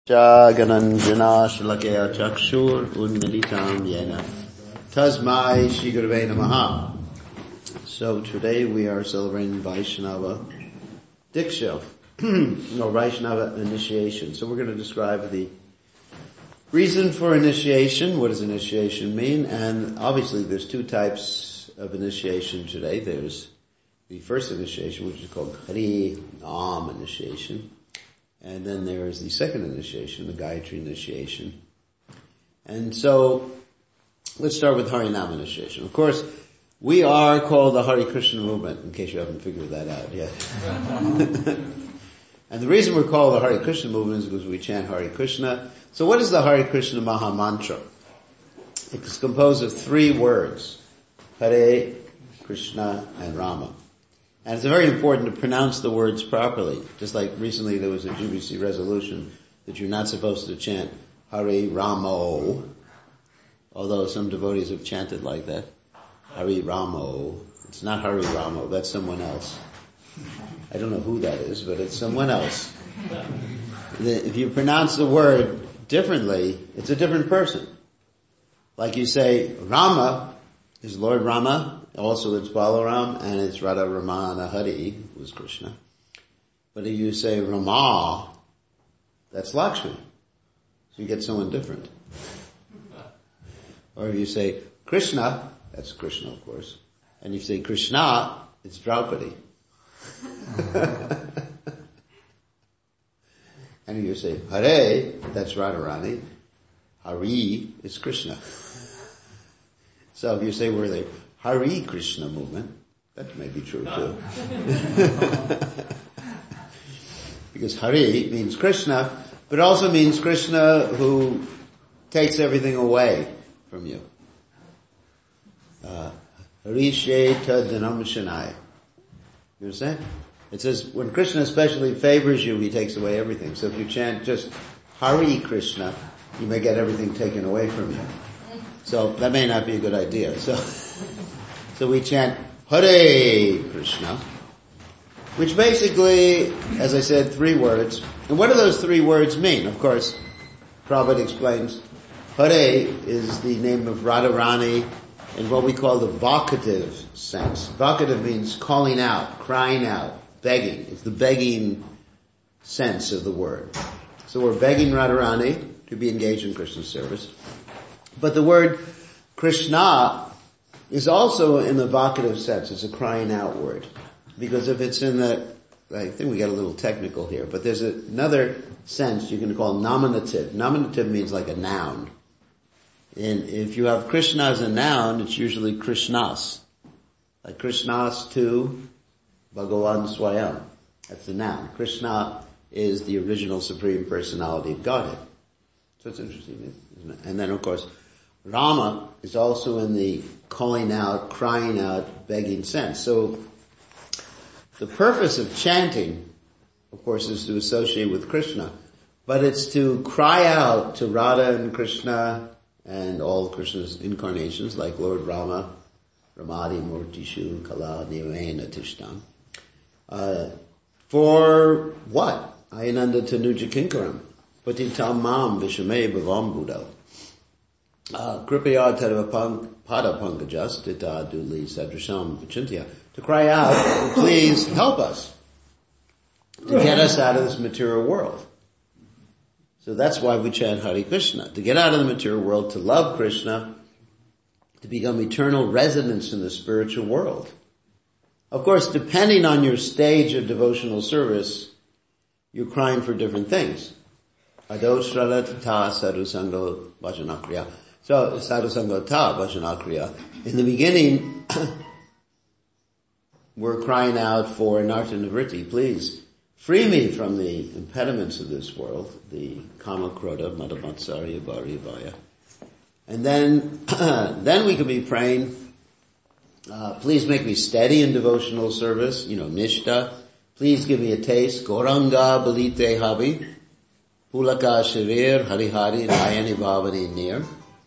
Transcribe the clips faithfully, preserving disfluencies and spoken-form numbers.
Jagananjana Shalakaya Chakshur Unmilitam Yena Tasmai Shri Gurave Namaha. So today we are celebrating Vaishnava Diksha, or Vaishnava initiation. So we're going to describe the reason for initiation, what does initiation mean, and obviously there's two types of initiation today. There's the first initiation, which is called Hari Nam initiation. And then there is the second initiation, the Gayatri initiation. And so, let's start with Harinam initiation. Of course, we are called the Hare Krishna movement, in case you haven't figured that out yet. And the reason we're called the Hare Krishna movement is because we chant Hare Krishna. So what is the Hare Krishna Maha Mantra? It's composed of three words, Hare, Krishna, and Rama. And it's very important to pronounce the words properly. Just like recently there was a G B C resolution that you're not supposed to chant Hare Ramo, although some devotees have chanted like that. Hare Ramo. It's not Hare Ramo, that's someone else. I don't know who that is, but it's someone else. If you pronounce the word differently, it's a different person. Like you say, Rama is Lord Rama. Also it's Balaram and it's Radha Ramana Hari, who's Krishna. But if you say Rama, that's Lakshmi. So you get someone different. Or if you say Krishna, that's Krishna of course. And if you say Krishna, it's Draupadi. And if you say Hare, that's Radharani. Hari is Krishna. So if you say we're the Hare Krishna movement, that may be true too. Because Hare means Krishna, but also means Krishna who takes everything away from you. Uh, Harishe Tadhanam Shanai. You understand? It says when Krishna especially favors you, he takes away everything. So if you chant just Hare Krishna, you may get everything taken away from you. So that may not be a good idea. So, so we chant Hare Krishna, which basically, as I said, three words. And what do those three words mean? Of course, Prabhupada explains, Hare is the name of Radharani in what we call the vocative sense. Vocative means calling out, crying out, begging. It's the begging sense of the word. So we're begging Radharani to be engaged in Krishna's service. But the word Krishna is also in the vocative sense. It's a crying out word. Because if it's in the, I think we get a little technical here, but there's another sense you can call nominative. Nominative means like a noun. And if you have Krishna as a noun, it's usually Krishnas. Like Krishnas to Bhagavan Swayam. That's the noun. Krishna is the original Supreme Personality of Godhead. So it's interesting, isn't it? And then of course, Rama is also in the calling out, crying out, begging sense. So the purpose of chanting, of course, is to associate with Krishna, but it's to cry out to Radha and Krishna and all Krishna's incarnations like Lord Rama, Ramadi Murtishu Kala Nivena Tishtam. Uh, for what? Ayananda Tanuja Kinkaram. Patitam Mam Vishame Bhavam Buddha. Kripaya Tadavapang Pada Pankajas Tita Duli Sadrasham Vichintya. To cry out, please help us to get us out of this material world. So that's why we chant Hare Krishna. To get out of the material world, to love Krishna, to become eternal residents in the spiritual world. Of course, depending on your stage of devotional service, you're crying for different things. Adoshrala ta sadhusango vajanakriya. So, sadhusango ta vajanakriya. In the beginning, we're crying out for Narta Nivritti. Please, free me from the impediments of this world, the kama, krodha, mada, matsarya, bhari, vaya. And then, then we could be praying, uh, please make me steady in devotional service, you know, nishta. Please give me a taste, Gauranga balite habi. Pulaka Sharir, Hari Hari, Nayani Bhavani Near.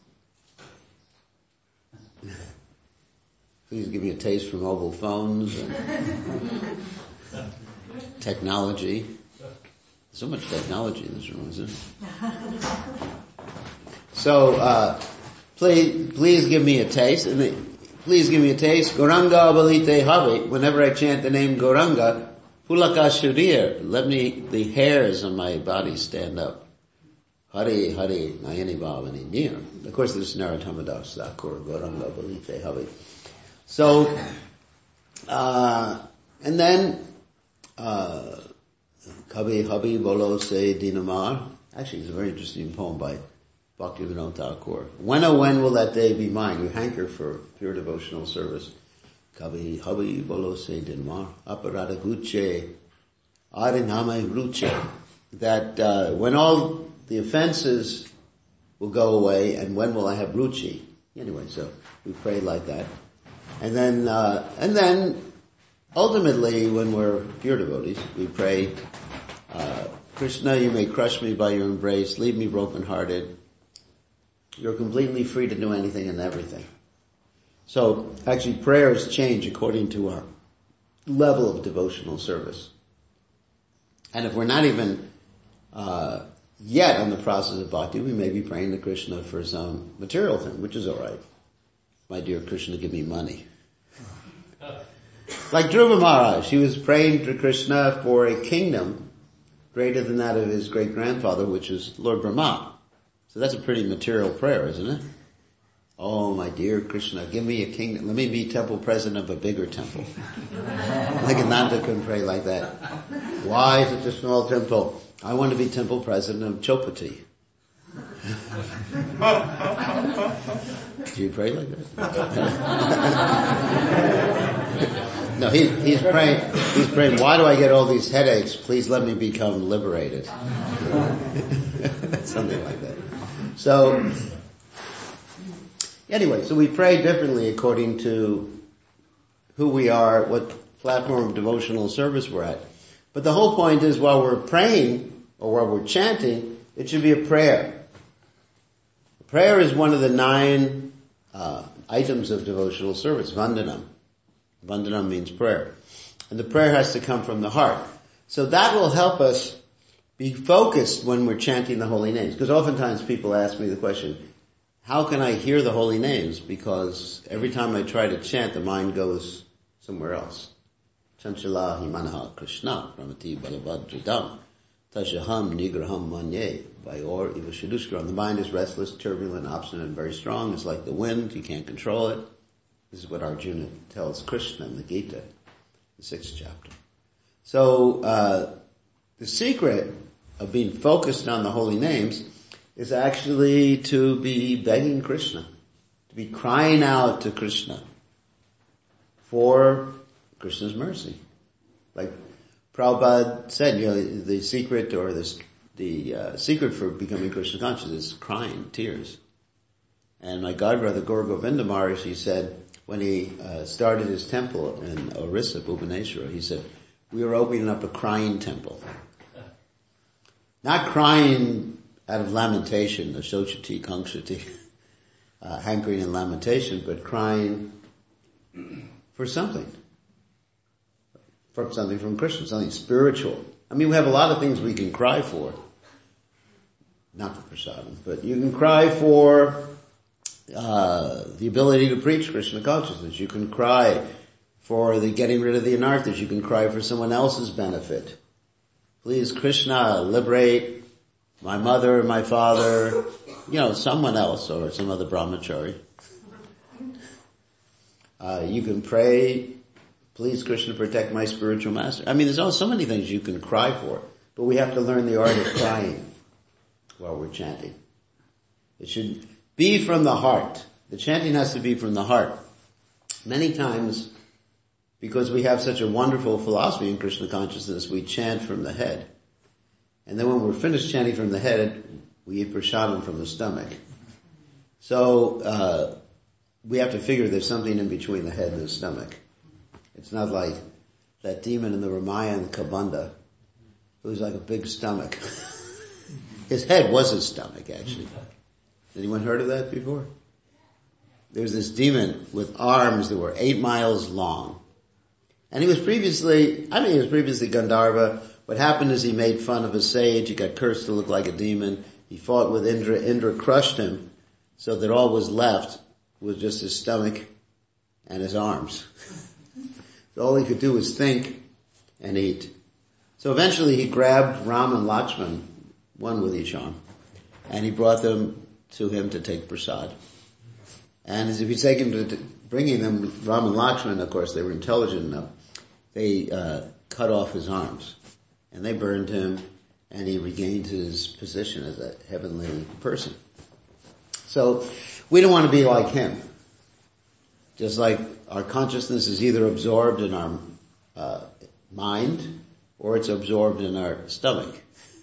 Please give me a taste for mobile phones and technology. So much technology in this room, isn't it? So, uh, please, please give me a taste, and the, please give me a taste. Gauranga Abalite Habe, whenever I chant the name Gauranga, Pulaka Shurir, let me, the hairs on my body stand up. Hare Hare Nayani Bhavani Nir. Of course there's Naratamadas Thakur, Gauranga Abalite Habe. So, uh, and then, uh, Kabi Habi Bolo Se Dinamar. Actually, it's a very interesting poem by Bhaktivinoda Thakur. When oh when will that day be mine? You hanker for pure devotional service. Kabi Habi Bolo Se Dinamar. Aparada Guche. Ariname Ruche. That, uh, when all the offenses will go away, and when will I have Ruchi? Anyway, so we pray like that. And then, uh, and then, ultimately, when we're pure devotees, we pray, uh, Krishna, you may crush me by your embrace, leave me broken-hearted. You're completely free to do anything and everything. So, actually, prayers change according to our level of devotional service. And if we're not even, uh, yet on the process of bhakti, we may be praying to Krishna for some material thing, which is alright. My dear Krishna, give me money. Like Dhruva Maharaj, he was praying to Krishna for a kingdom greater than that of his great-grandfather, which is Lord Brahma. So that's a pretty material prayer, isn't it? Oh, my dear Krishna, give me a kingdom. Let me be temple president of a bigger temple. Like Ananda can pray like that. Why such a small temple? I want to be temple president of Chopati. Do you pray like that? No, he, he's praying, he's praying, why do I get all these headaches? Please let me become liberated. Something like that. So, anyway, so we pray differently according to who we are, what platform of devotional service we're at. But the whole point is while we're praying, or while we're chanting, it should be a prayer. Prayer is one of the nine uh, items of devotional service, Vandanam. Vandanam means prayer. And the prayer has to come from the heart. So that will help us be focused when we're chanting the holy names. Because oftentimes people ask me the question, how can I hear the holy names? Because every time I try to chant, the mind goes somewhere else. Chanchala himanaha Krishna pramati balabhadridam tajaham nigraham manye vayor ivashidushkaram. The mind is restless, turbulent, obstinate, and very strong. It's like the wind. You can't control it. This is what Arjuna tells Krishna in the Gita, the sixth chapter. So, uh, the secret of being focused on the holy names is actually to be begging Krishna, to be crying out to Krishna for Krishna's mercy. Like Prabhupada said, you know, the secret or this, the uh, secret for becoming Krishna conscious is crying, tears. And my godbrother Gaur Govinda Maharaj, he said, when he uh, started his temple in Orissa, Bhubaneswara, he said, we were opening up a crying temple. Not crying out of lamentation, Ashochati, Kankshati, uh, hankering and lamentation, but crying for something. For something from Krishna, something spiritual. I mean, we have a lot of things we can cry for. Not for prasadam, but you can cry for uh the ability to preach Krishna consciousness. You can cry for the getting rid of the anarthas. You can cry for someone else's benefit. Please, Krishna, liberate my mother, my father, you know, someone else or some other brahmachari. Uh, you can pray, please, Krishna, protect my spiritual master. I mean, there's all, so many things you can cry for, but we have to learn the art of crying while we're chanting. It should be from the heart. The chanting has to be from the heart. Many times, because we have such a wonderful philosophy in Krishna consciousness, we chant from the head. And then when we're finished chanting from the head, we eat prasadam from the stomach. So, uh, we have to figure there's something in between the head and the stomach. It's not like that demon in the Ramayana, Kabanda, who's like a big stomach. His head was his stomach, actually. Anyone heard of that before? There's this demon with arms that were eight miles long. And he was previously, I mean he was previously Gandharva, what happened is he made fun of a sage, he got cursed to look like a demon, he fought with Indra, Indra crushed him, so that all was left was just his stomach and his arms. So all he could do was think and eat. So eventually he grabbed Ram and Lakshman, one with each arm, and he brought them to him to take prasad. And as if he's taking to, to bringing them, Ram and Lakshman, of course, they were intelligent enough, they uh, cut off his arms, and they burned him, and he regained his position as a heavenly person. So we don't want to be like him. Just like our consciousness is either absorbed in our uh, mind or it's absorbed in our stomach.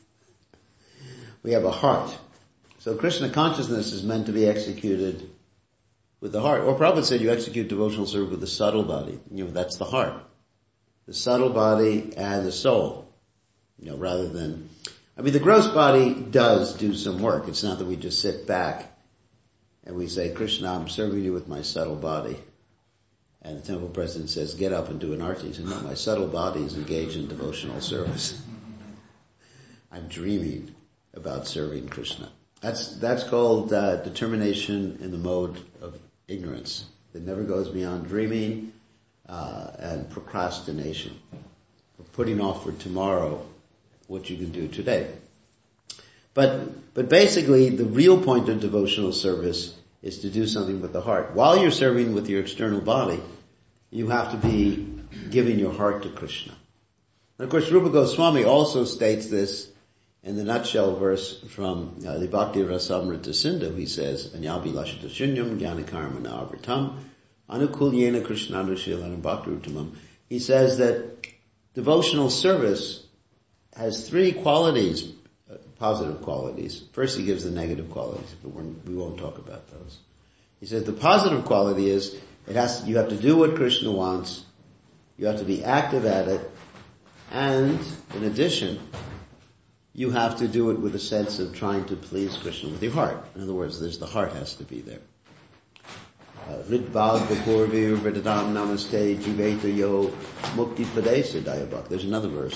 We have a heart. So Krishna consciousness is meant to be executed with the heart. Or Prabhupada said you execute devotional service with the subtle body. You know, that's the heart. The subtle body and the soul. You know, rather than, I mean the gross body does do some work. It's not that we just sit back and we say, Krishna, I'm serving you with my subtle body. And the temple president says, get up and do an arti. He said, no, my subtle body is engaged in devotional service. I'm dreaming about serving Krishna. That's, that's called uh, determination in the mode of ignorance. It never goes beyond dreaming uh, and procrastination. Or putting off for tomorrow what you can do today. But, but basically the real point of devotional service is to do something with the heart. While you're serving with your external body, you have to be giving your heart to Krishna. And of course Rupa Goswami also states this in the nutshell verse from uh, the Bhakti Rasamrita Sindhu. He says, Anyabi Lashita Shunyam Jnanakarma Navratam Anukulyena Krishnadushilanam Bhakti Uttamam. He says that devotional service has three qualities, uh, positive qualities. First he gives the negative qualities, but we're, we won't talk about those. He says the positive quality is it has to, you have to do what Krishna wants, you have to be active at it, and in addition, you have to do it with a sense of trying to please Krishna with your heart. In other words, there's the heart has to be there. Ridbhag Vapurvir Vridadam Namaste Jiveta Yo Mukti Padesa Dayabhak. There's another verse.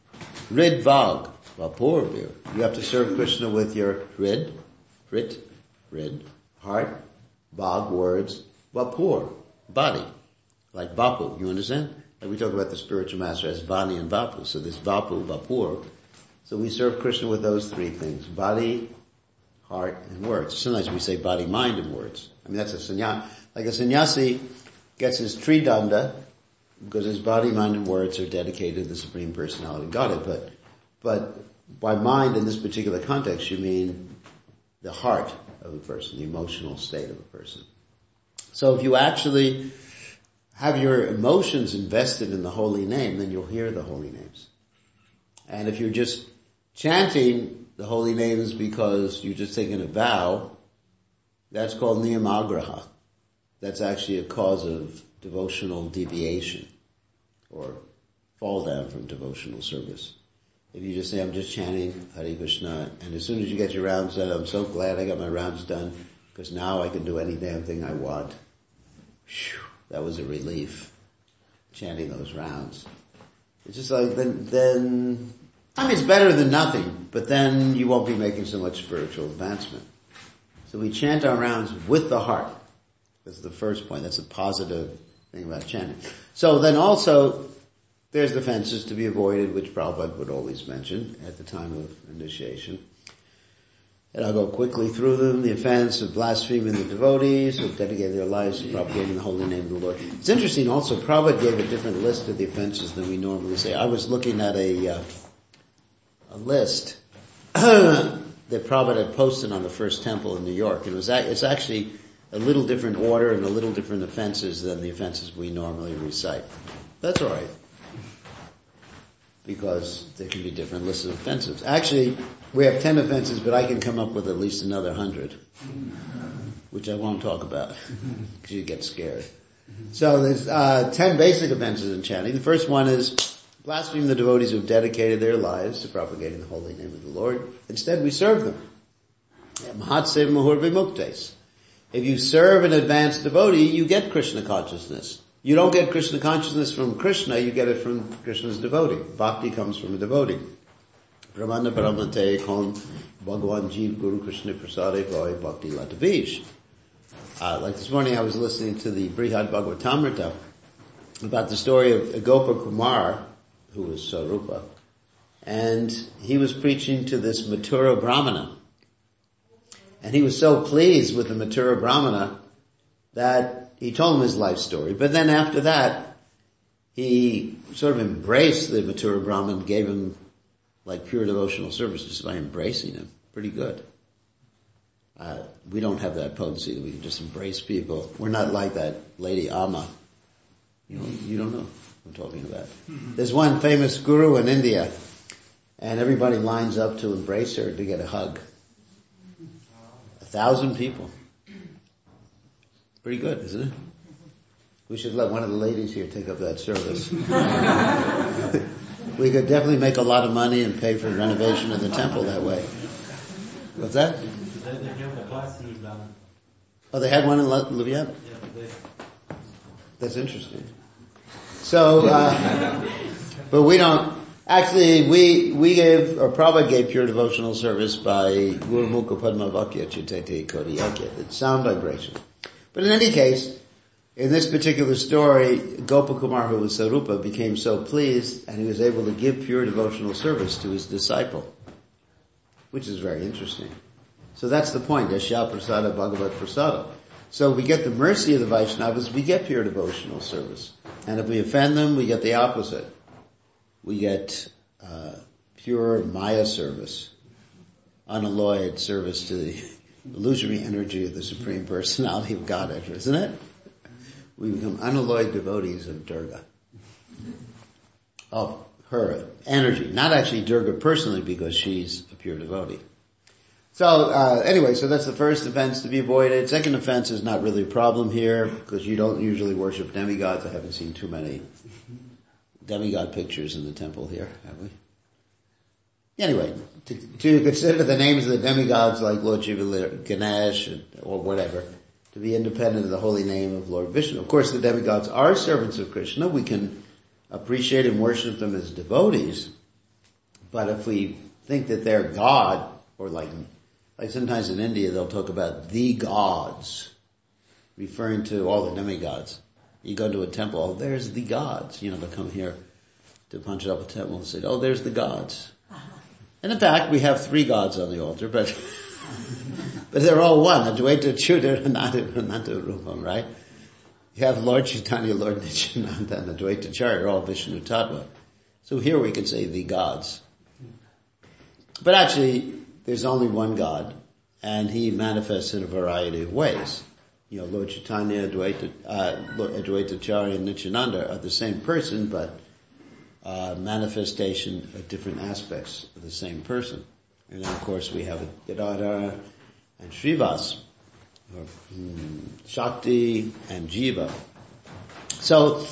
Ridbhag Vapurvir. You have to serve Krishna with your rid, rit, rid, heart, bhag, words, vapur, body. Like vapu, you understand? Like we talk about the spiritual master as vani and vapu. So this vapu, vapur. So we serve Krishna with those three things. Body, heart, and words. Sometimes we say body, mind, and words. I mean that's a sannyasi. Like a sannyasi gets his tridanda because his body, mind, and words are dedicated to the Supreme Personality of Godhead. But, but by mind in this particular context you mean the heart of a person, the emotional state of a person. So if you actually have your emotions invested in the holy name, then you'll hear the holy names. And if you're just chanting the holy names because you're just taking a vow, that's called niyamagraha. That's actually a cause of devotional deviation or fall down from devotional service. If you just say, I'm just chanting Hare Krishna, and as soon as you get your rounds done, I'm so glad I got my rounds done because now I can do any damn thing I want. Whew, that was a relief, chanting those rounds. It's just like, then, then, I mean it's better than nothing, but then you won't be making so much spiritual advancement. So we chant our rounds with the heart. That's the first point. That's a positive thing about chanting. So then also, there's the offenses to be avoided, which Prabhupada would always mention at the time of initiation. And I'll go quickly through them. The offense of blaspheming the devotees, who dedicated their lives to propagating the holy name of the Lord. It's interesting also, Prabhupada gave a different list of the offenses than we normally say. I was looking at a, uh, a list that Prabhupada had posted on the First Temple in New York. It was, it's actually a little different order and a little different offenses than the offenses we normally recite. That's alright. Because there can be different lists of offenses. Actually, we have ten offenses, but I can come up with at least another hundred, which I won't talk about, because you get scared. So there's uh ten basic offenses in chanting. The first one is blaspheme the devotees who have dedicated their lives to propagating the holy name of the Lord. Instead, we serve them. Mahatsev Mahur Vimuktes. If you serve an advanced devotee, you get Krishna consciousness. You don't get Krishna consciousness from Krishna, you get it from Krishna's devotee. Bhakti comes from a devotee. Brahmana Brahmate Kon Bhagavan Jeev Guru Krishna Prasade Bhai Bhakti Latavish. Uh, like this morning I was listening to the Brihad Bhagavatamrita about the story of Gopa Kumar, who was Sarupa, and he was preaching to this Mathura Brahmana. And he was so pleased with the Mathura Brahmana that he told him his life story. But then after that, he sort of embraced the Mathura Brahman, gave him like pure devotional service just by embracing him. Pretty good. Uh, we don't have that potency that we can just embrace people. We're not like that lady Amma. You know, you don't know what I'm talking about. Mm-hmm. There's one famous guru in India, and everybody lines up to embrace her to get a hug. A thousand people. Pretty good, isn't it? We should let one of the ladies here take up that service. We could definitely make a lot of money and pay for the renovation of the temple that way. What's that? They, they have a class in Ljubljana. Oh, they had one in Ljubljana? Yeah, they... That's interesting. So, uh, but we don't, actually we, we gave, or Prabhupada gave pure devotional service by Guru Mukha Padma Vakya Chitete Kodi Yakya. It's sound vibration. But in any case, in this particular story, Gopakumar, who was Sarupa, became so pleased and he was able to give pure devotional service to his disciple, which is very interesting. So that's the point. Yashya Prasada Bhagavat Prasada. So we get the mercy of the Vaishnavas, we get pure devotional service. And if we offend them, we get the opposite. We get uh, pure Maya service, unalloyed service to the illusory energy of the Supreme Personality of Godhead, isn't it? We become unalloyed devotees of Durga. Of her energy. Not actually Durga personally, because she's a pure devotee. So, uh, anyway, so that's the first offense to be avoided. Second offense is not really a problem here, because you don't usually worship demigods. I haven't seen too many demigod pictures in the temple here, have we? Anyway, to, to consider the names of the demigods like Lord Shiva, Ganesh, or whatever, to be independent of the holy name of Lord Vishnu. Of course, the demigods are servants of Krishna. We can appreciate and worship them as devotees, but if we think that they're God, or like, like sometimes in India they'll talk about the gods, referring to all the demigods. You go to a temple, oh, there's the gods. You know, they'll come here to Panchadapa temple and say, oh, there's the gods. And in fact, we have three gods on the altar, but but they're all one. Advaita Achyuta Ananta Rupam, right? You have Lord Chaitanya, Lord Nityananda, and Advaita Acharya, all Vishnu Tattva. So here we can say the gods. But actually, there's only one God, and he manifests in a variety of ways. You know, Lord Chaitanya, Advaita, uh, Advaita Acharya, and Nityananda are the same person, but uh, manifestation of different aspects of the same person. And then, of course, we have Gadadhara and Srivas, or hmm, Shakti and Jiva. So,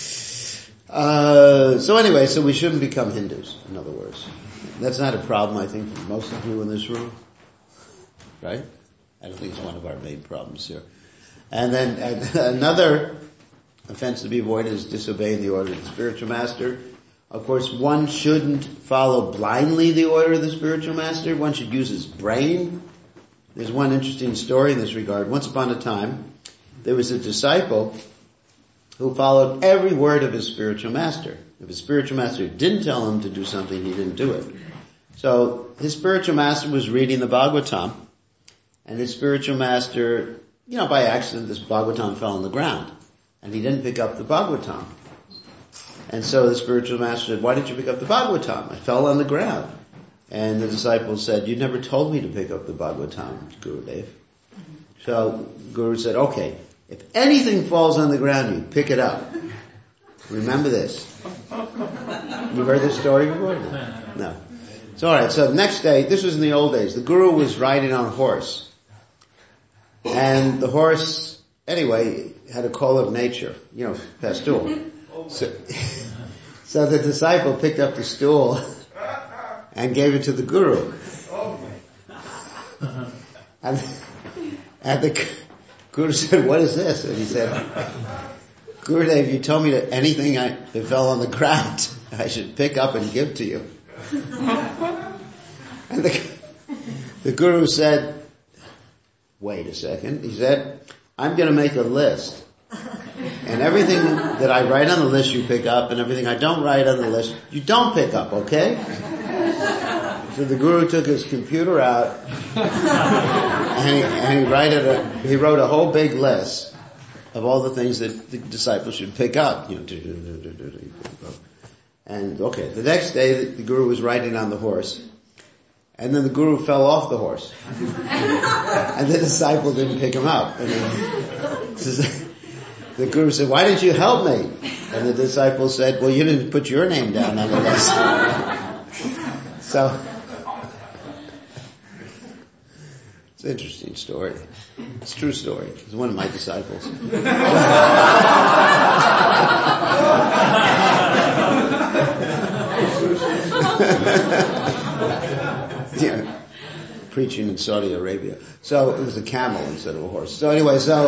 uh, so anyway, so we shouldn't become Hindus, in other words. That's not a problem, I think, for most of you in this room. Right? I don't think it's one of our main problems here. And then and another offense to be avoided is disobeying the order of the spiritual master. Of course, one shouldn't follow blindly the order of the spiritual master. One should use his brain. There's one interesting story in this regard. Once upon a time, there was a disciple who followed every word of his spiritual master. If his spiritual master didn't tell him to do something, he didn't do it. So his spiritual master was reading the Bhagavatam, and his spiritual master, you know, by accident, this Bhagavatam fell on the ground, and he didn't pick up the Bhagavatam. And so the spiritual master said, why didn't you pick up the Bhagavatam? It fell on the ground. And the disciple said, you never told me to pick up the Bhagavatam, Gurudev. So Guru said, okay, if anything falls on the ground, you pick it up. Remember this. You've heard this story before? No. No. So alright, so next day, this was in the old days, the Guru was riding on a horse. And the horse, anyway, had a call of nature, you know, that stool. So, so the disciple picked up the stool and gave it to the Guru. And, and the Guru said, what is this? And he said, Gurudev, you told me that anything I, that fell on the ground, I should pick up and give to you. And the, the Guru said, wait a second. He said, I'm going to make a list. And everything that I write on the list you pick up, and everything I don't write on the list you don't pick up, okay? So the Guru took his computer out, and he, and he, write a, he wrote a whole big list of all the things that the disciples should pick up. You know, and okay, the next day the Guru was riding on the horse, and then the Guru fell off the horse, and the disciple didn't pick him up. And then, the Guru said, why didn't you help me? And the disciple said, well, you didn't put your name down on the list. So, it's an interesting story. It's a true story. It's one of my disciples. Yeah. Preaching in Saudi Arabia. So it was a camel instead of a horse. So anyway, so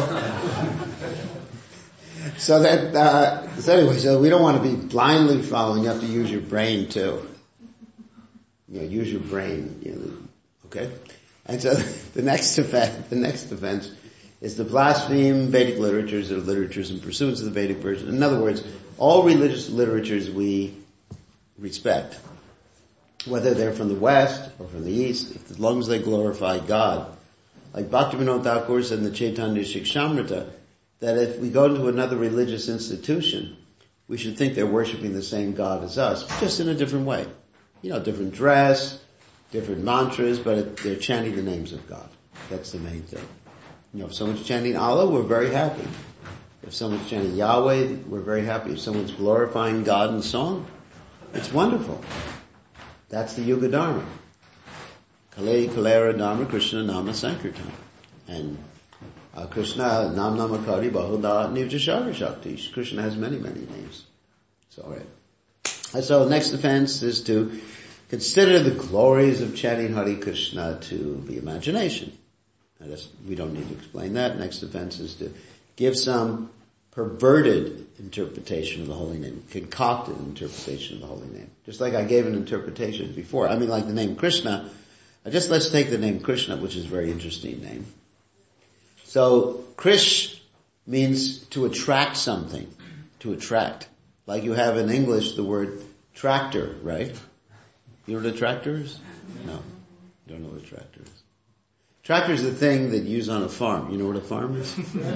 so that uh so anyway, so we don't want to be blindly following. You have to use your brain too. You know, use your brain. You know, okay. And so the next offense, the next offense is to blaspheme Vedic literatures or literatures in pursuance of the Vedic version. In other words, all religious literatures we respect, whether they're from the West or from the East, as long as they glorify God. Like Bhaktivinoda Thakur said in the Chaitanya Shikshamrita, that if we go into another religious institution, we should think they're worshiping the same God as us, just in a different way. You know, different dress, different mantras, but they're chanting the names of God. That's the main thing. You know, if someone's chanting Allah, we're very happy. If someone's chanting Yahweh, we're very happy. If someone's glorifying God in song, it's wonderful. That's the Yuga Dharma. Kale Kalera Dharma Krishna Nama Sankirtan. And uh, Krishna Nam Namakari Bahuda Nivjashara Shakti. Krishna has many, many names. So, all right. And so the next offense is to consider the glories of chanting Hare Krishna to be imagination. Just, we don't need to explain that. Next offense is to give some perverted interpretation of the holy name, concocted interpretation of the holy name. Just like I gave an interpretation before. I mean, like the name Krishna. Just let's take the name Krishna, which is a very interesting name. So, Krish means to attract something, to attract. Like you have in English the word tractor, right? You know what a tractor is? No, you don't know what a tractor is. Tractor is the thing that you use on a farm. You know what a farm is?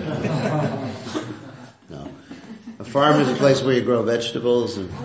No. A farm is a place where you grow vegetables, and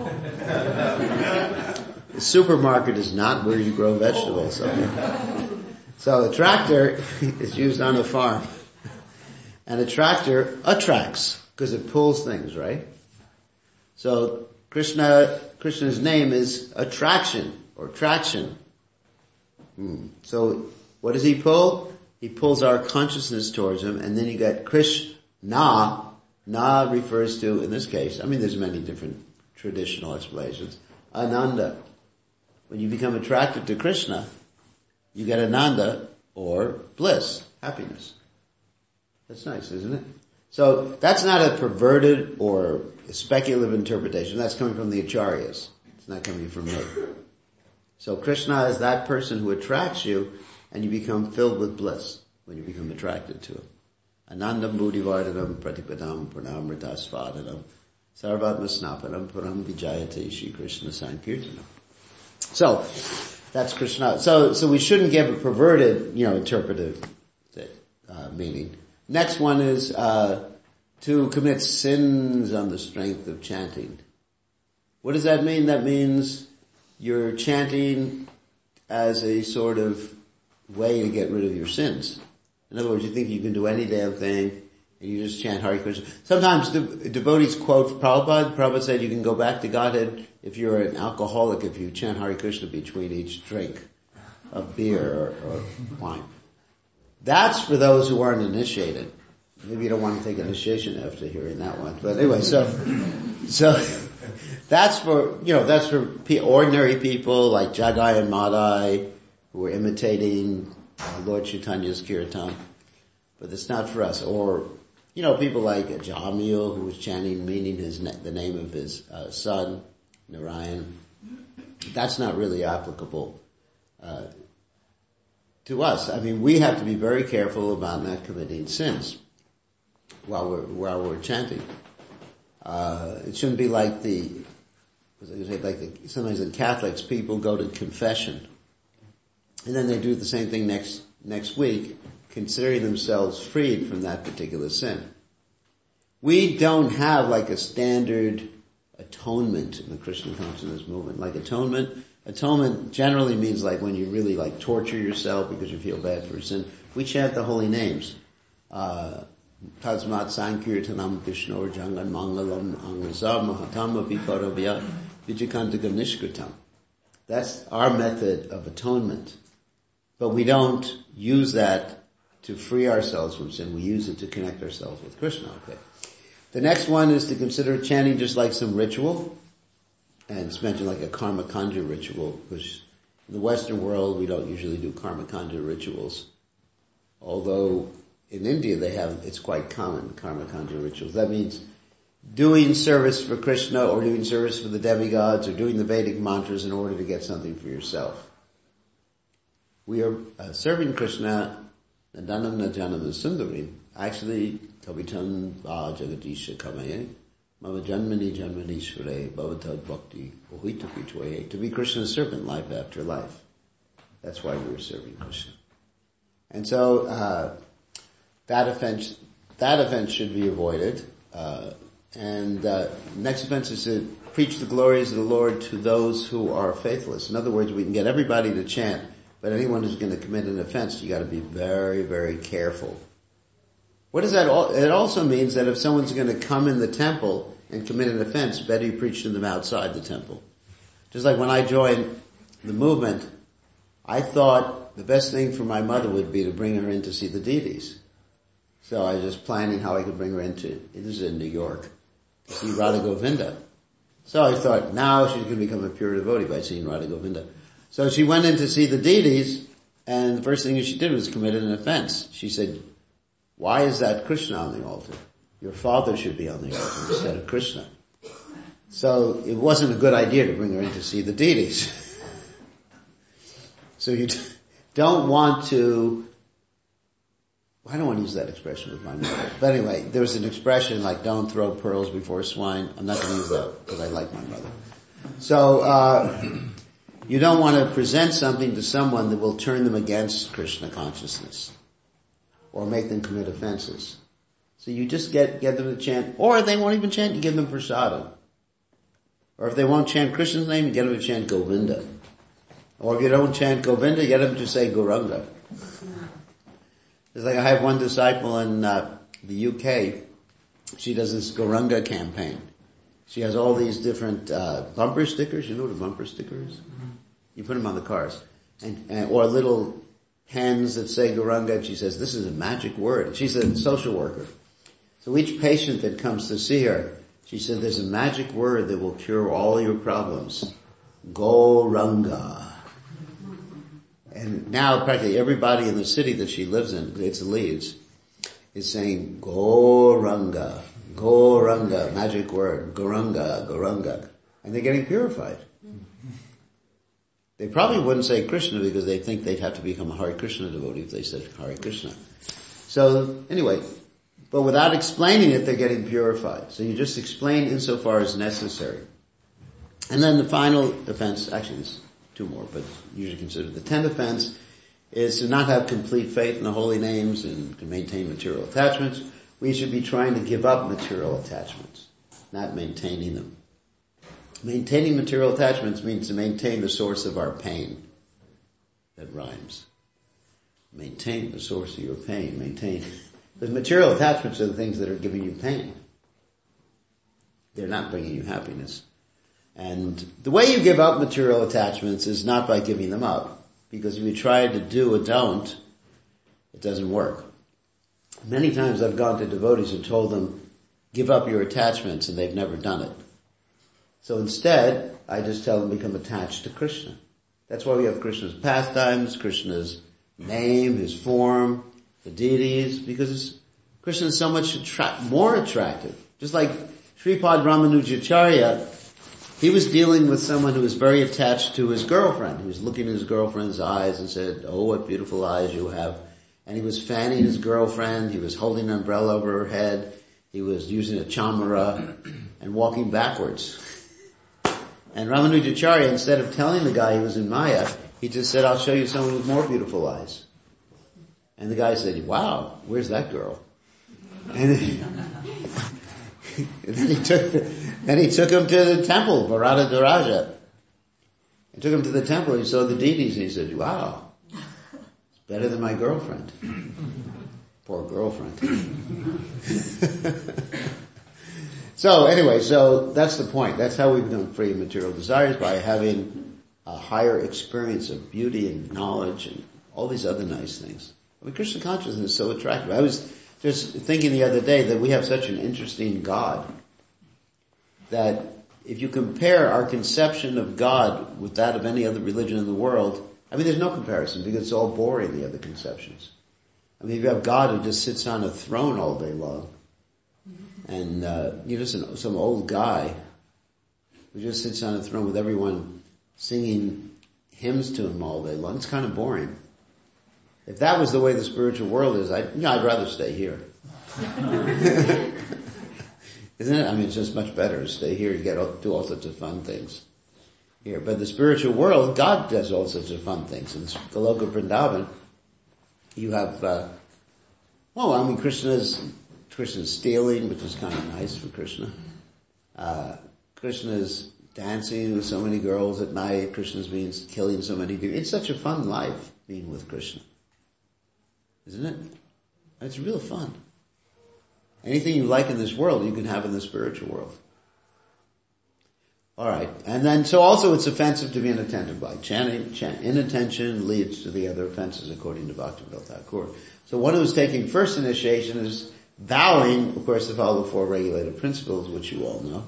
the supermarket is not where you grow vegetables. Okay? So a tractor is used on a farm. And a tractor attracts, because it pulls things, right? So Krishna, Krishna's name is attraction, or traction. Hmm. So what does he pull? He pulls our consciousness towards him, and then you got Krishna. Na refers to, in this case, I mean there's many different traditional explanations, Ananda. When you become attracted to Krishna, you get Ananda, or bliss, happiness. That's nice, isn't it? So that's not a perverted or a speculative interpretation. That's coming from the Acharyas. It's not coming from me. So Krishna is that person who attracts you, and you become filled with bliss when you become attracted to him. Anandam buddhivardhanam pratipadam pranamritasvadanam sarvatma snapanam param vijayate Shri Krishna sankirtanam. So, that's Krishna. So, so we shouldn't give a perverted, you know, interpretive uh, meaning. Next one is uh to commit sins on the strength of chanting. What does that mean? That means you're chanting as a sort of way to get rid of your sins. In other words, you think you can do any damn thing, and you just chant Hare Krishna. Sometimes de- devotees quote Prabhupada. Prabhupada said you can go back to Godhead if you're an alcoholic, if you chant Hare Krishna between each drink of beer or, or wine. That's for those who aren't initiated. Maybe you don't want to take initiation after hearing that one. But anyway, so, so, that's for, you know, that's for ordinary people like Jagai and Madai who are imitating Lord Chaitanya's kirtan. But it's not for us. Or You know, people like Jamil, who was chanting, meaning his the name of his uh, son, Narayan. That's not really applicable uh, to us. I mean, we have to be very careful about not committing sins while we're while we're chanting. Uh, it shouldn't be like the, like the, sometimes in Catholics, people go to confession, and then they do the same thing next next week, considering themselves freed from that particular sin. We don't have like a standard atonement in the Christian consciousness movement. Like atonement, atonement generally means like when you really like torture yourself because you feel bad for sin. We chant the holy names. Uh, Tasmat Sankirtanam Vishnor Jangan Mangalam Angazam Mahatama Viparavya Vijikantaka Nishkritam. That's our method of atonement. But we don't use that to free ourselves from sin. We use it to connect ourselves with Krishna. Okay. The next one is to consider chanting just like some ritual. And it's mentioned like a karma kanja ritual, which in the Western world we don't usually do karma kanja rituals. Although in India they have, it's quite common, karma kanja rituals. That means doing service for Krishna or doing service for the demigods or doing the Vedic mantras in order to get something for yourself. We are uh, serving Krishna, Nadanam Najanam Sundarim, actually, Kavitam Va Jagadisha Kamaye, Mama Janmani Janmanishvare, Bhavatad Bhakti, Ohita Pitwaye, to be Krishna's servant life after life. That's why we were serving Krishna. And so, uh, that offense, that offense should be avoided, uh, and, uh, next offense is to preach the glories of the Lord to those who are faithless. In other words, we can get everybody to chant, but anyone who's going to commit an offense, you gotta be very, very careful. What does that all, it also means that if someone's going to come in the temple and commit an offense, better you preach to them outside the temple. Just like when I joined the movement, I thought the best thing for my mother would be to bring her in to see the deities. So I was just planning how I could bring her into, this is in New York, to see Radha Govinda. So I thought, now she's going to become a pure devotee by seeing Radha Govinda. So she went in to see the deities, and the first thing she did was commit an offense. She said, why is that Krishna on the altar? Your father should be on the altar instead of Krishna. So it wasn't a good idea to bring her in to see the deities. So you don't want to, I don't want to use that expression with my mother. But anyway, there was an expression like don't throw pearls before swine. I'm not going to use that because I like my mother. So, uh, you don't want to present something to someone that will turn them against Krishna consciousness or make them commit offenses. So you just get, get them to chant, or if they won't even chant, you give them prasadam. Or if they won't chant Krishna's name, you get them to chant Govinda. Or if you don't chant Govinda, you get them to say Gauranga. It's like I have one disciple in uh, the U K. She does this Gauranga campaign. She has all these different uh bumper stickers. You know what a bumper sticker is? You put them on the cars. And, and or little pens that say Gauranga, and she says, this is a magic word. She's a social worker. So each patient that comes to see her, she said, there's a magic word that will cure all your problems. Gauranga. And now practically everybody in the city that she lives in, it's Leeds, is saying Gauranga, Gauranga, magic word, Gauranga, Gauranga. And they're getting purified. They probably wouldn't say Krishna because they think they'd have to become a Hare Krishna devotee if they said Hare Krishna. So anyway, but without explaining it, they're getting purified. So you just explain insofar as necessary. And then the final offense, actually there's two more, but usually considered the tenth offense, is to not have complete faith in the holy names and to maintain material attachments. We should be trying to give up material attachments, not maintaining them. Maintaining material attachments means to maintain the source of our pain. That rhymes. Maintain the source of your pain. Maintain. The material attachments are the things that are giving you pain. They're not bringing you happiness. And the way you give up material attachments is not by giving them up. Because if you try to do a don't, it doesn't work. Many times I've gone to devotees and told them, give up your attachments, and they've never done it. So instead, I just tell them become attached to Krishna. That's why we have Krishna's pastimes, Krishna's name, his form, the deities, because Krishna is so much attra- more attractive. Just like Sripad Ramanujacharya, he was dealing with someone who was very attached to his girlfriend. He was looking in his girlfriend's eyes and said, "Oh, what beautiful eyes you have." And he was fanning his girlfriend. He was holding an umbrella over her head. He was using a chamara and walking backwards. And Ramanujacharya, instead of telling the guy he was in Maya, he just said, "I'll show you someone with more beautiful eyes." And the guy said, "Wow, where's that girl?" And then he took, the, then he took him to the temple, Varada Daraja. He took him to the temple. He saw the deities, and he said, "Wow, it's better than my girlfriend." Poor girlfriend. So anyway, so that's the point. That's how we become free of material desires, by having a higher experience of beauty and knowledge and all these other nice things. I mean, Krishna consciousness is so attractive. I was just thinking the other day that we have such an interesting God that if you compare our conception of God with that of any other religion in the world, I mean, there's no comparison because it's all boring, the other conceptions. I mean, if you have God who just sits on a throne all day long, and uh, you know, some, some old guy who just sits on a throne with everyone singing hymns to him all day long, it's kind of boring. If that was the way the spiritual world is, I'd, you know, I'd rather stay here. Isn't it? I mean, it's just much better to stay here. You get all, do all sorts of fun things here. But the spiritual world, God does all sorts of fun things. In Goloka Vrindavan, you have, uh, well, I mean, Krishna's, Krishna's stealing, which is kind of nice for Krishna. Uh, Krishna's dancing with so many girls at night. Krishna's being, killing so many people. It's such a fun life being with Krishna. Isn't it? It's real fun. Anything you like in this world, you can have in the spiritual world. Alright. And then, so also it's offensive to be inattentive. Like chanting, chant, inattention leads to the other offenses according to Bhaktivinoda Thakur. So one who's taking first initiation is vowing, of course, to follow the four regulated principles, which you all know,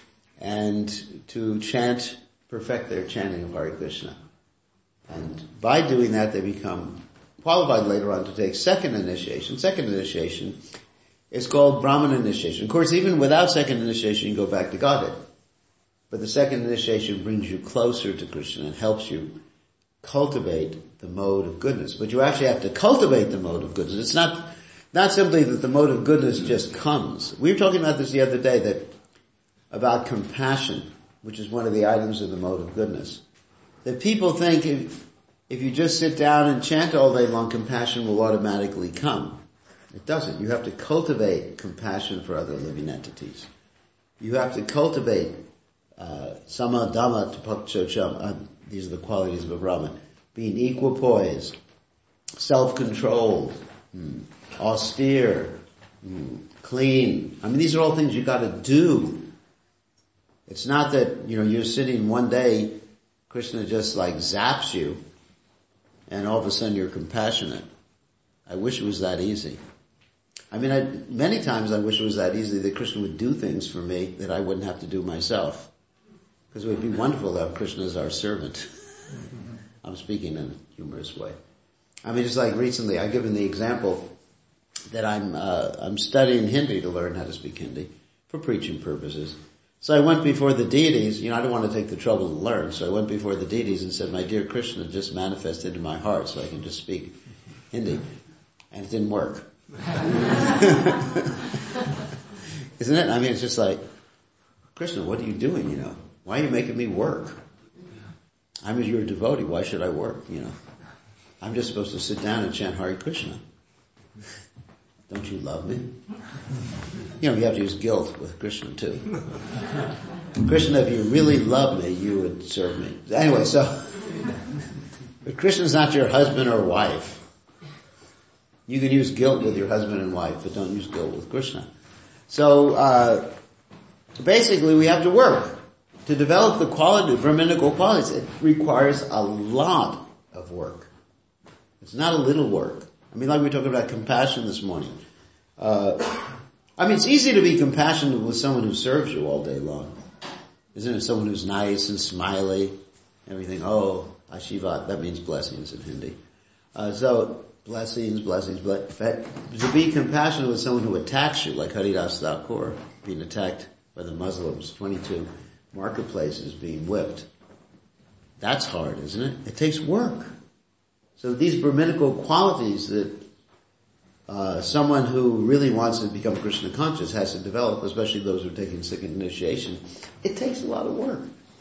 and to chant, perfect their chanting of Hare Krishna. And by doing that, they become qualified later on to take second initiation. Second initiation is called Brahman initiation. Of course, even without second initiation, you go back to Godhead. But the second initiation brings you closer to Krishna and helps you cultivate the mode of goodness. But you actually have to cultivate the mode of goodness. It's not, not simply that the mode of goodness just comes. We were talking about this the other day, that about compassion, which is one of the items of the mode of goodness. That people think if, if you just sit down and chant all day long, compassion will automatically come. It doesn't. You have to cultivate compassion for other living entities. You have to cultivate uh, sama dhamma tapakchocham. Uh, these are the qualities of a Brahman. Being equipoised, self-controlled, mm, austere, mm, clean. I mean, these are all things you gotta do. It's not that, you know, you're sitting one day, Krishna just like zaps you, and all of a sudden you're compassionate. I wish it was that easy. I mean, I, many times I wish it was that easy that Krishna would do things for me that I wouldn't have to do myself. Because it would be wonderful to have Krishna as our servant. I'm speaking in a humorous way. I mean, just like recently, I've given the example that I'm, uh, I'm studying Hindi to learn how to speak Hindi for preaching purposes. So I went before the deities, you know, I don't want to take the trouble to learn, so I went before the deities and said, "My dear Krishna, just manifested in my heart so I can just speak Hindi." And it didn't work. Isn't it? I mean, it's just like, Krishna, what are you doing, you know? Why are you making me work? I'm your devotee, why should I work, you know? I'm just supposed to sit down and chant Hare Krishna. Don't you love me? You know, you have to use guilt with Krishna too. Krishna, if you really love me, you would serve me. Anyway, so, but Krishna's not your husband or wife. You can use guilt with your husband and wife, but don't use guilt with Krishna. So, uh, basically we have to work to develop the quality, Brahminical qualities. It requires a lot of work. It's not a little work. I mean, like we were talking about compassion this morning. Uh, I mean, it's easy to be compassionate with someone who serves you all day long. Isn't it? Someone who's nice and smiley, everything. Oh, Ashivat, that means blessings in Hindi. Uh, so, Blessings, blessings, blessings. To be compassionate with someone who attacks you, like Haridas Thakur, being attacked by the Muslims, twenty-two marketplaces being whipped. That's hard, isn't it? It takes work. So these Brahminical qualities that uh, someone who really wants to become Krishna conscious has to develop, especially those who are taking second initiation, it takes a lot of work.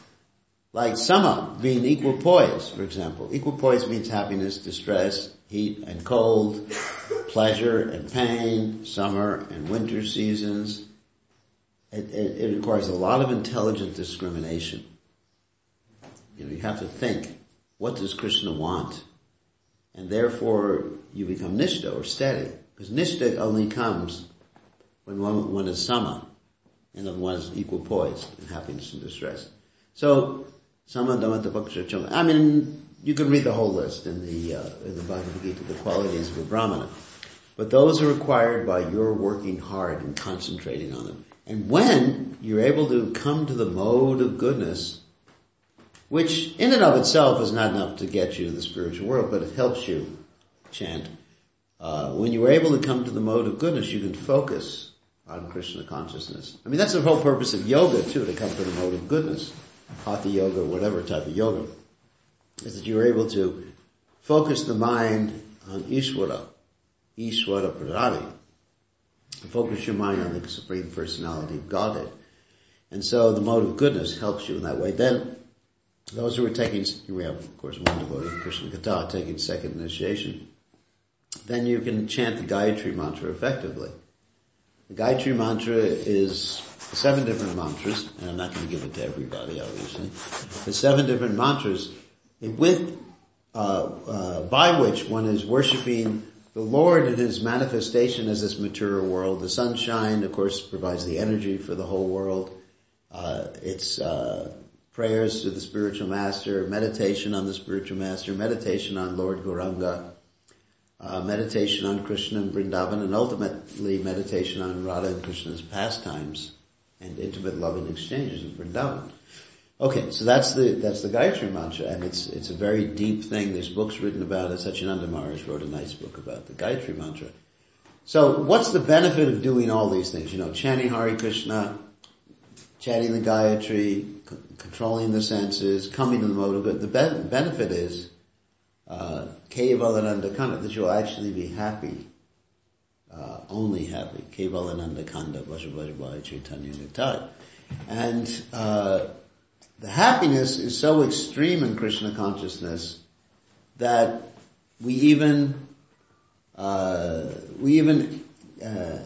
Like sama, being equal poise, for example. Equal poise means happiness, distress, heat and cold, pleasure and pain, summer and winter seasons. It, it, it requires a lot of intelligent discrimination. You know, you have to think, what does Krishna want? And therefore, you become nishta, or steady. Because nishta only comes when one, one is sama, and then one is equal poise in happiness and distress. So, sama dhamma tapaksha chama. I mean, you can read the whole list in the, uh, in the Bhagavad Gita, the qualities of a Brahmana. But those are required by your working hard and concentrating on them. And when you're able to come to the mode of goodness, which in and of itself is not enough to get you to the spiritual world, but it helps you chant. Uh, when you're able to come to the mode of goodness, you can focus on Krishna consciousness. I mean, that's the whole purpose of yoga too, to come to the mode of goodness. Hatha yoga, whatever type of yoga, is that you're able to focus the mind on Ishvara, Ishvara Prarati. Focus your mind on the Supreme Personality of Godhead. And so the mode of goodness helps you in that way. Then, those who are taking, we have of course one devotee, Krishna Kata, taking second initiation, then you can chant the Gayatri mantra effectively. The Gayatri mantra is seven different mantras, and I'm not going to give it to everybody, obviously. The seven different mantras, with, uh, uh, by which one is worshiping the Lord in His manifestation as this material world. The sunshine, of course, provides the energy for the whole world. Uh, it's, uh, prayers to the spiritual master, meditation on the spiritual master, meditation on Lord Gauranga, uh, meditation on Krishna and Vrindavan, and ultimately meditation on Radha and Krishna's pastimes and intimate loving exchanges in Vrindavan. Okay, so that's the, that's the Gayatri mantra, and it's, it's a very deep thing. There's books written about it. Satyananda Maharaj wrote a nice book about the Gayatri mantra. So what's the benefit of doing all these things? You know, chanting Hare Krishna, chanting the Gayatri, c- controlling the senses, coming to the mode of good. The be- benefit is, uh, Kevalananda Kanda, that you'll actually be happy, uh, only happy. Kevalananda Kanda, Vajrabhajabhaya Chaitanya Nitai. And, uh, the happiness is so extreme in Krishna consciousness that we even, uh, we even, uh,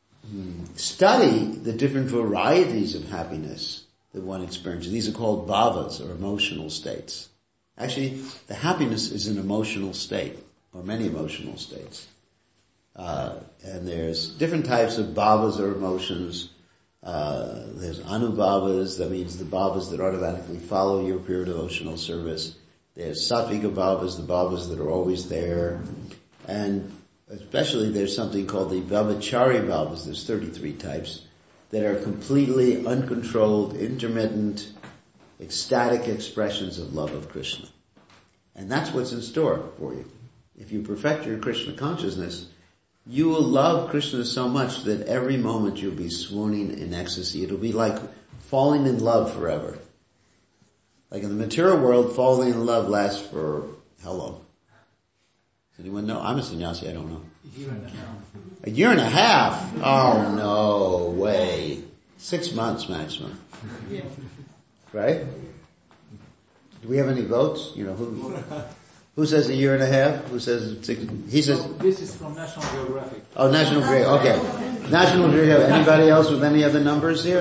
study the different varieties of happiness that one experiences. These are called bhavas, or emotional states. Actually, the happiness is an emotional state, or many emotional states. Uh, and there's different types of bhavas or emotions. Uh, there's anubhavas, that means the bhavas that automatically follow your pure devotional service. There's sattvika bhavas, the bhavas that are always there. And especially there's something called the Vavachari bhavas, there's thirty-three types, that are completely uncontrolled, intermittent, ecstatic expressions of love of Krishna. And that's what's in store for you. If you perfect your Krishna consciousness, you will love Krishna so much that every moment you'll be swooning in ecstasy. It'll be like falling in love forever. Like in the material world, falling in love lasts for how long? Does anyone know? I'm a sannyasi, I don't know. A year and a half. A year and a half? Oh, no way. Six months maximum. Right? Do we have any votes? You know, who, who says a year and a half? Who says six? He says... So this is from National Geographic. Oh, National Geographic, okay. National Geographic. Anybody else with any other numbers here?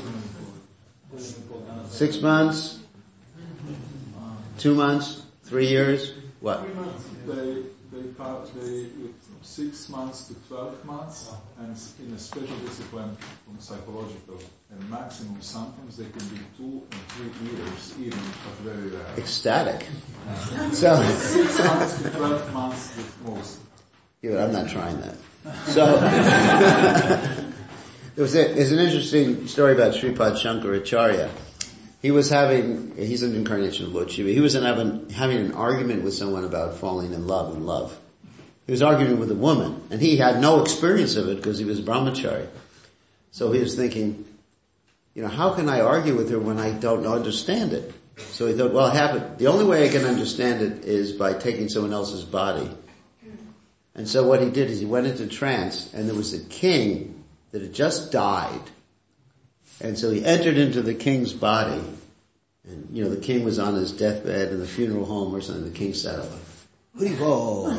Six months? Two months? Three years? What? They, they, they, six months to twelve months, and in a special discipline from psychological, and maximum sometimes they can be two and three years even, but very rare. Ecstatic. So six months to twelve months with most. Yeah, but I'm not trying that. So there was a, there's an interesting story about Sripad Shankaracharya. He was having, he's an incarnation of Lord Shiva, he was having, having an argument with someone about falling in love and love. he was arguing with a woman, and he had no experience of it because he was brahmachari. So he was thinking, you know, how can I argue with her when I don't understand it? So he thought, well, have it. The only way I can understand it is by taking someone else's body. And so what he did is he went into trance, and there was a king that had just died. And so he entered into the king's body, and, you know, the king was on his deathbed in the funeral home or something. The king sat up, Hoo-dee-ho.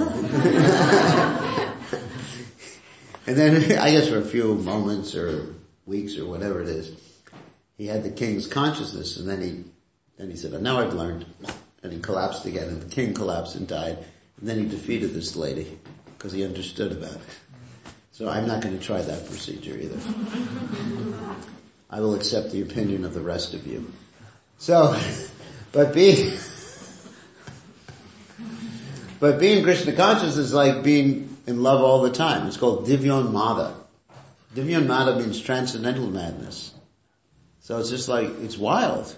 And then, I guess for a few moments or weeks or whatever it is, he had the king's consciousness, and then he, then he said, oh, now I've learned. And he collapsed again, and the king collapsed and died. And then he defeated this lady, because he understood about it. So I'm not going to try that procedure either. I will accept the opinion of the rest of you. So, but being, but being Krishna conscious is like being in love all the time. It's called Divyon Mada. Divyon Mada means transcendental madness. So it's just like, it's wild.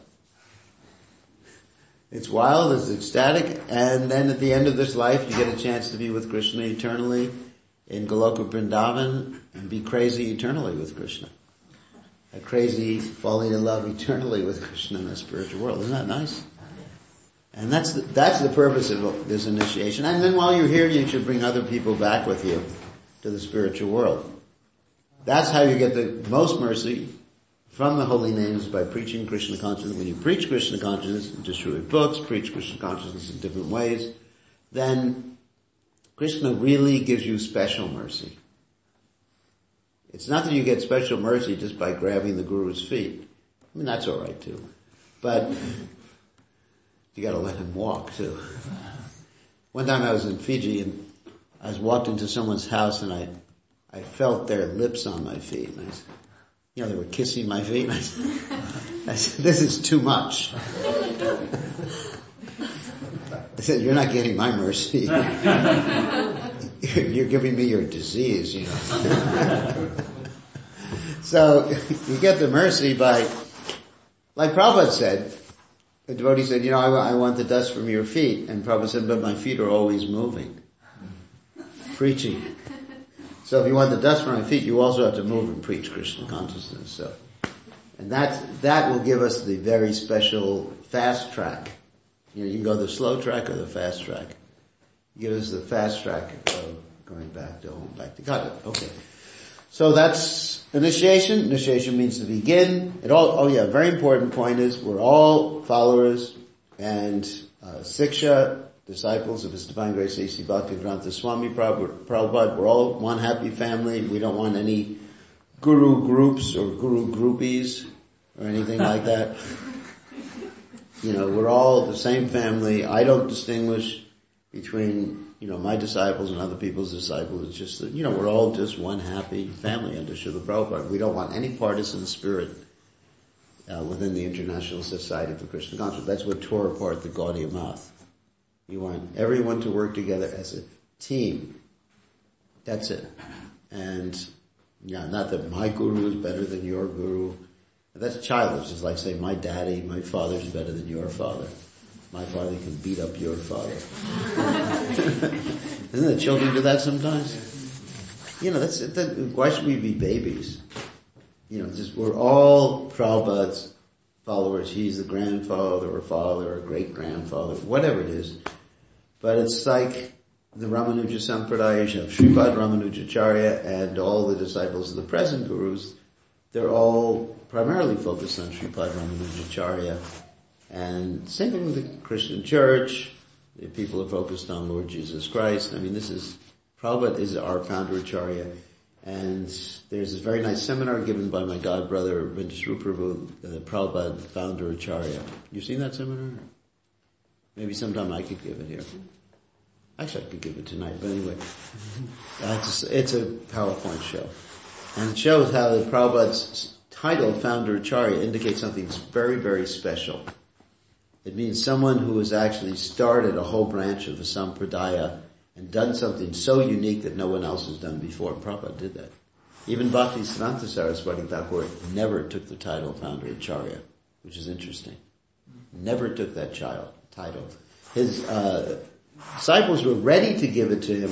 It's wild, it's ecstatic, and then at the end of this life you get a chance to be with Krishna eternally in Goloka Vrindavan and be crazy eternally with Krishna. A crazy falling in love eternally with Krishna in the spiritual world. Isn't that nice? And that's the, that's the purpose of this initiation. And then while you're here, you should bring other people back with you to the spiritual world. That's how you get the most mercy from the holy names, by preaching Krishna consciousness. When you preach Krishna consciousness, distribute books, preach Krishna consciousness in different ways, then Krishna really gives you special mercy. It's not that you get special mercy just by grabbing the Guru's feet. I mean, that's alright too. But you gotta let him walk too. One time I was in Fiji and I was walked into someone's house and I, I felt their lips on my feet. And I said, you know, they were kissing my feet. And I said, I said, this is too much. I said, you're not getting my mercy. You're giving me your disease, you know. So, you get the mercy by, like Prabhupada said, the devotee said, you know, I, I want the dust from your feet. And Prabhupada said, but my feet are always moving. Preaching. So if you want the dust from my feet, you also have to move and preach Krishna consciousness. So, and that, that will give us the very special fast track. You know, you can go the slow track or the fast track. Give us the fast track of going back to home, back to God. Okay. So that's initiation. Initiation means to begin. It all, oh yeah, very important point is we're all followers and, uh, Siksha, disciples of His Divine Grace A C Bhaktivedanta Swami Prabhupada. We're all one happy family. We don't want any guru groups or guru groupies or anything like that. You know, we're all the same family. I don't distinguish between, you know, my disciples and other people's disciples. It's just that, you know, we're all just one happy family under Srila Prabhupada. We don't want any partisan spirit uh, within the International Society for Krishna Consciousness. That's what tore apart the Gaudiya Math. You want everyone to work together as a team. That's it. And, yeah, not that my guru is better than your guru. That's childish. It's like saying my daddy, my father's better than your father. My father can beat up your father. Isn't it children do that sometimes? You know, that's, that, why should we be babies? You know, just, we're all Prabhupada's followers. He's the grandfather or father or great grandfather, whatever it is. But it's like the Ramanuja Sampradaya, you have Sripad Ramanujacharya and all the disciples of the present gurus. They're all primarily focused on Sripad Ramanujacharya. And same thing with the Christian Church. The people are focused on Lord Jesus Christ. I mean, this is, Prabhupada is our founder Acharya. And there's this very nice seminar given by my god brother, Venkateswara Prabhu, the Prabhupada founder Acharya. You seen that seminar? Maybe sometime I could give it here. Actually, I could give it tonight, but anyway. It's a, it's a PowerPoint show. And it shows how the Prabhupada's title, Founder Acharya, indicates something very, very special. It means someone who has actually started a whole branch of the Sampradaya and done something so unique that no one else has done before. Prabhupada did that. Even Bhaktisiddhanta Saraswati Thakur never took the title Founder Acharya, which is interesting. Never took that child, title. His uh, disciples were ready to give it to him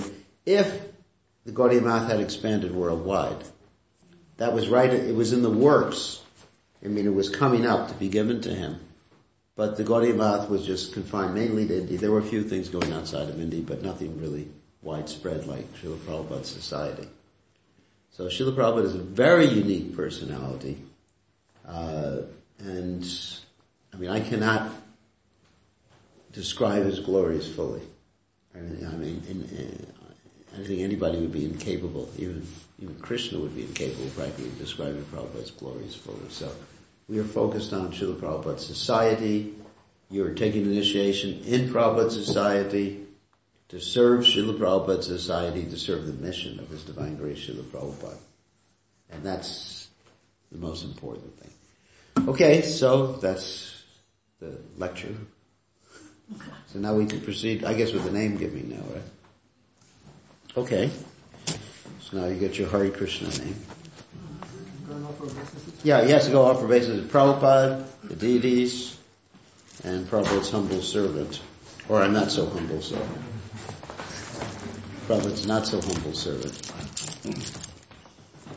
if the Gaudiya Math had expanded worldwide, that was right, it was in the works. I mean, it was coming up to be given to him. But the Gaudiya Math was just confined mainly to India. There were a few things going outside of India, but nothing really widespread like Srila Prabhupada's society. So Srila Prabhupada is a very unique personality. Uh, and, I mean, I cannot describe his glories fully. I mean, in, in, I think anybody would be incapable, even even Krishna would be incapable, frankly, of describing Prabhupada's glories fully. So we are focused on Srila Prabhupada's society. You're taking initiation in Prabhupada's society to serve Srila Prabhupada's society, to serve the mission of His Divine Grace Srila Prabhupada. And that's the most important thing. Okay, so that's the lecture. So now we can proceed, I guess, with the name giving now, right? Okay. So now you get your Hare Krishna name. Yeah, he has to go off obeisances of Prabhupada, the deities, and Prabhupada's humble servant. Or I'm not so humble servant. Prabhupada's not so humble servant.